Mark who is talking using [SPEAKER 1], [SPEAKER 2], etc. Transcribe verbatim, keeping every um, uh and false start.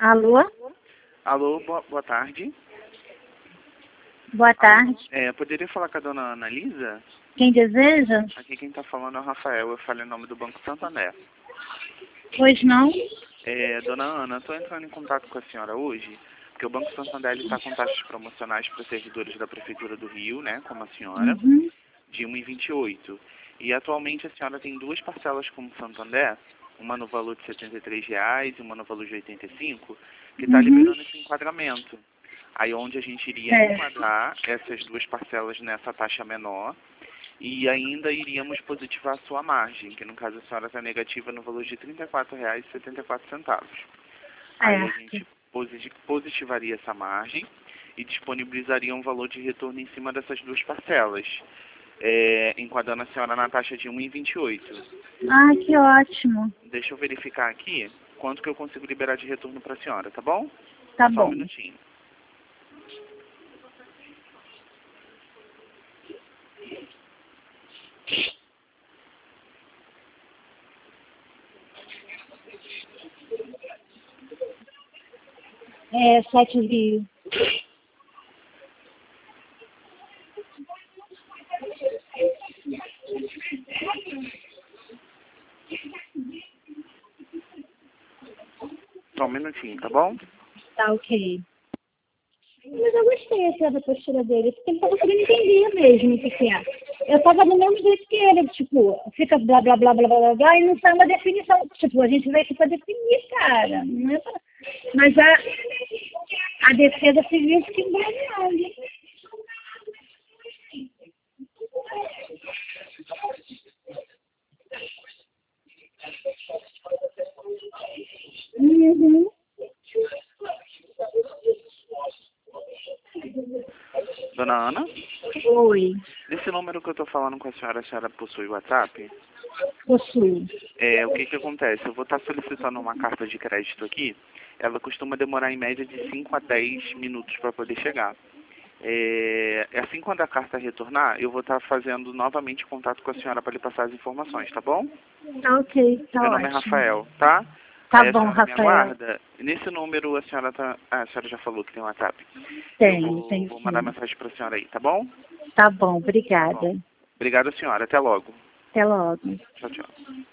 [SPEAKER 1] Alô?
[SPEAKER 2] Alô, boa, boa tarde.
[SPEAKER 1] Boa tarde.
[SPEAKER 2] É, poderia falar com a dona Ana Lisa?
[SPEAKER 1] Quem deseja?
[SPEAKER 2] Aqui quem está falando é o Rafael, eu falo em nome do Banco Santander.
[SPEAKER 1] Pois não?
[SPEAKER 2] É, dona Ana, estou entrando em contato com a senhora hoje, porque o Banco Santander está com taxas promocionais para servidores da Prefeitura do Rio, né, como a senhora,
[SPEAKER 1] Uhum.
[SPEAKER 2] de um vírgula vinte e oito. E atualmente a senhora tem duas parcelas como Santander, uma no valor de setenta e três reais e uma no valor de oitenta e cinco, que está
[SPEAKER 1] Uhum.
[SPEAKER 2] liberando esse enquadramento. Aí onde a gente iria
[SPEAKER 1] É.
[SPEAKER 2] enquadrar essas duas parcelas nessa taxa menor e ainda iríamos positivar a sua margem, que no caso a senhora está negativa no valor de trinta e quatro reais e setenta e quatro centavos. Aí a
[SPEAKER 1] Certo.
[SPEAKER 2] gente posi- positivaria essa margem e disponibilizaria um valor de retorno em cima dessas duas parcelas, é, enquadrando a senhora na taxa de um vírgula vinte e oito.
[SPEAKER 1] Ai, que ótimo.
[SPEAKER 2] Deixa eu verificar aqui quanto que eu consigo liberar de retorno para a senhora, tá bom?
[SPEAKER 1] Tá
[SPEAKER 2] Só um
[SPEAKER 1] bom.
[SPEAKER 2] minutinho.
[SPEAKER 1] É, sete Rio.
[SPEAKER 2] Só um minutinho, tá bom?
[SPEAKER 1] Tá ok. Mas eu gostei até da postura dele, porque ele tava querendo entender mesmo o que que é. Eu tava do mesmo jeito que ele, tipo, fica blá blá blá blá blá blá, blá e não sai uma definição. Tipo, a gente veio aqui pra definir, cara. Não é pra... Mas a, a defesa civil fica embaralhada. Uhum.
[SPEAKER 2] Dona Ana,
[SPEAKER 1] Oi,
[SPEAKER 2] nesse número que eu tô falando com a senhora, a senhora possui WhatsApp?
[SPEAKER 1] possui.
[SPEAKER 2] É, o que que acontece? Eu vou estar solicitando uma carta de crédito aqui. Ela costuma demorar em média de cinco a dez minutos para poder chegar. É, assim quando a carta retornar, eu vou estar fazendo novamente contato com a senhora para lhe passar as informações, tá bom?
[SPEAKER 1] Tá ok, tá
[SPEAKER 2] Meu nome é
[SPEAKER 1] ótimo.
[SPEAKER 2] Rafael, tá?
[SPEAKER 1] Tá
[SPEAKER 2] Aí a
[SPEAKER 1] bom,
[SPEAKER 2] senhora me
[SPEAKER 1] Rafael.
[SPEAKER 2] aguarda. Nesse número a senhora tá. Ah, a senhora já falou que tem WhatsApp. Eu
[SPEAKER 1] Tenho,
[SPEAKER 2] vou,
[SPEAKER 1] tenho
[SPEAKER 2] vou mandar
[SPEAKER 1] sim.
[SPEAKER 2] mensagem para a senhora aí, tá bom?
[SPEAKER 1] Tá bom,
[SPEAKER 2] Tá bom.
[SPEAKER 1] obrigada.
[SPEAKER 2] Obrigado, senhora. Até logo.
[SPEAKER 1] Até logo.
[SPEAKER 2] Tchau, tchau.